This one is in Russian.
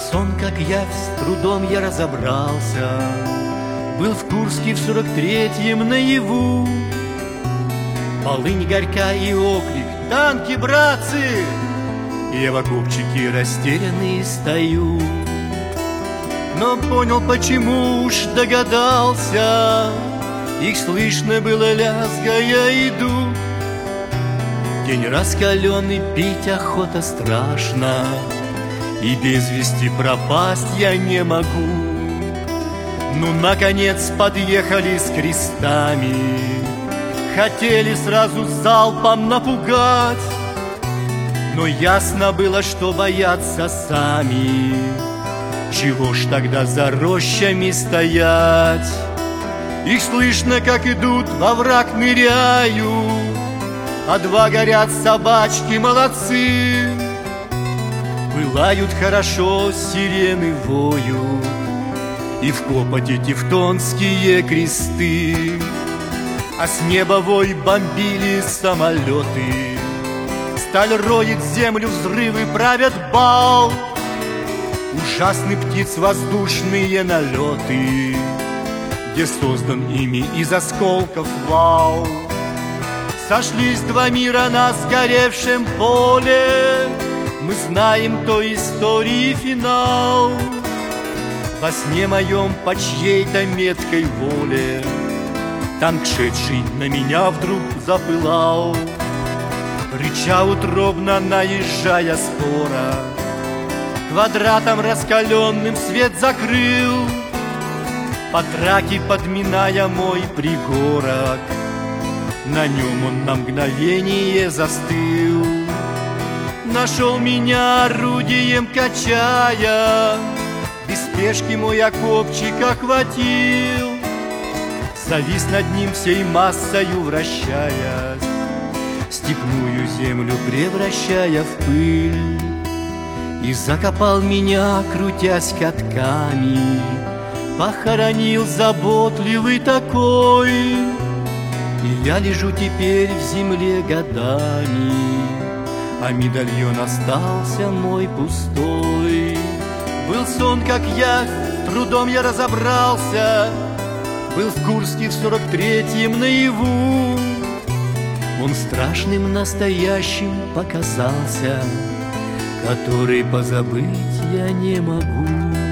сон, как явь, с трудом я разобрался. Был в Курске в 43-м наяву. Полынь горька и оклик: танки, братцы! Я в окопчике растерянный стою. Но понял, почему, уж догадался. Их слышно было, лязгая, иду. День раскаленный, пить охота страшно, и без вести пропасть я не могу. Ну, наконец, подъехали с крестами. Хотели сразу залпом напугать, но ясно было, что боятся сами. Чего ж тогда за рощами стоять? Их слышно, как идут, во враг ныряют, а два горят собачки, молодцы. Пылают хорошо, сирены воют, и в копоте тевтонские кресты. А с неба вой бомбили самолеты. Сталь роет землю, взрывы правят бал. Ужасны птиц воздушные налеты, где создан ими из осколков вал. Сошлись два мира на сгоревшем поле. Мы знаем той истории финал. Во сне моем по чьей-то меткой воле танк, шедший на меня, вдруг запылал. Рыча утробно, наезжая спора, квадратом раскаленным свет закрыл. По траке подминая мой пригорок, на нем он на мгновение застыл. Нашел меня орудием качая, без спешки мой окопчик охватил. Завис над ним всей массою, вращаясь, степную землю превращая в пыль. И закопал меня, крутясь катками, похоронил заботливый такой. И я лежу теперь в земле годами, а медальон остался мой пустой. Был сон, как явь, трудом я разобрался. Был в Курске в 43-м наяву. Он страшным настоящим показался, который позабыть я не могу.